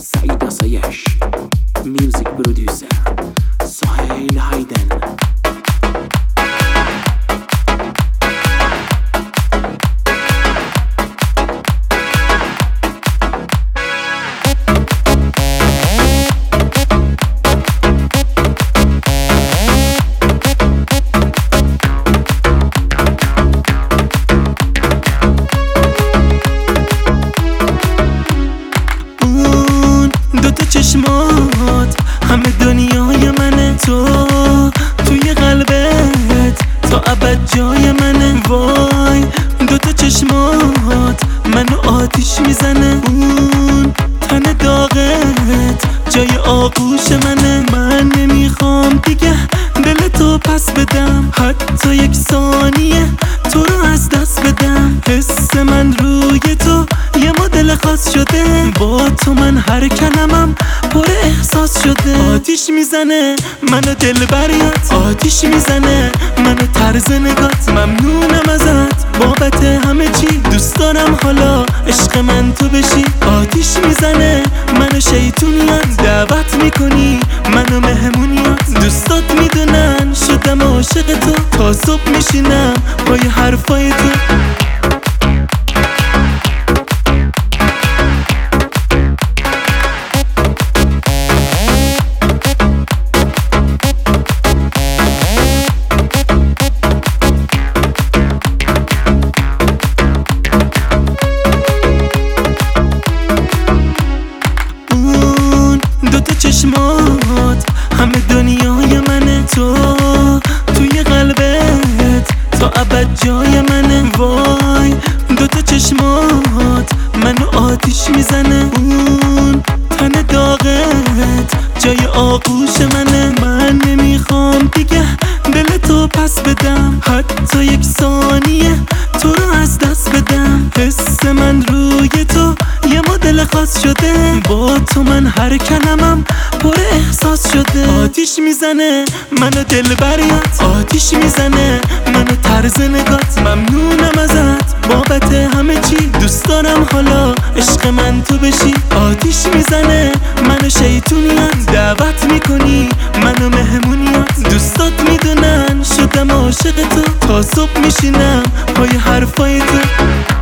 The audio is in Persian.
سعید آسایش، میوزیک پرودیوسر سهیل هایدن. چشمات همه دنیای منه، تو توی قلبت تا ابد جای منه. وای دوتا چشمات منو آتیش میزنه، اون تن داغت جای آغوش منه. من نمیخوام دیگه دل تو پس بدم، حتی یک ثانیه تو رو از دست بدم. حس من روی تو یه مدل خاص شده، با تو من هر کلمم پر احساس شده. آتیش میزنه منو دل بریات، آتیش میزنه منو طرز نگات. ممنونم ازت بابت همه چی، دوست دارم حالا عشق من تو بشی. آتیش میزنه منو شیطونیات، دعوت میکنی منو مهمونیات. دوستات میدونن شدم عاشق تو، تا صبح میشینم پای حرفای تو. چشمات همه دنیای منه، تو توی قلبت تا ابد جای منه. وای دوتا چشمات منو آتیش میزنه، اون تن داغت جای آغوش منه. من نمیخوام دیگه دل تو پس بدم، حتی یک ثانیه تو رو از دست بدم. حس من روی تو یه مدل خاص شده، با تو من هر کلمم پر احساس شده. آتیش میزنه منو دل بریات، آتیش میزنه منو طرز نگات. ممنونم ازت بابت همه چی، دوست دارم حالا عشق من تو بشی. آتیش میزنه منو شیطونیات، دعوت میکنی منو مهمونیات. دوستات میدونن شدم عاشق تو، تا صبح میشینم پای حرفای تو.